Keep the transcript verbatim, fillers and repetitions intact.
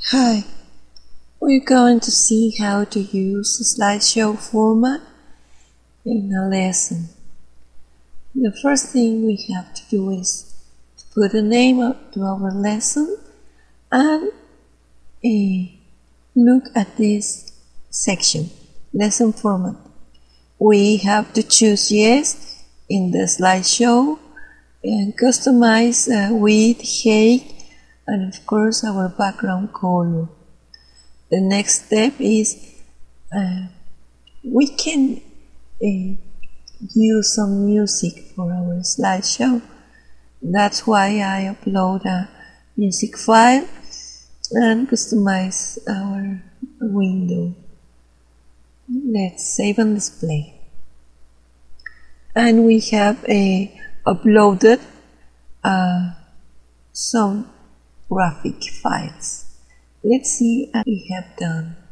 Hi, we're going to see how to use the slideshow format in a lesson. The first thing we have to do is to put a name up to our lesson and uh, look at this section, lesson format. We have to choose yes in the slideshow and customize uh, width, height, and of course our background color. The next step is uh, we can uh, use some music for our slideshow. That's why I upload a music file and customize our window. Let's save and display. And we have uh, uploaded uh, some graphic files. Let's see what we have done.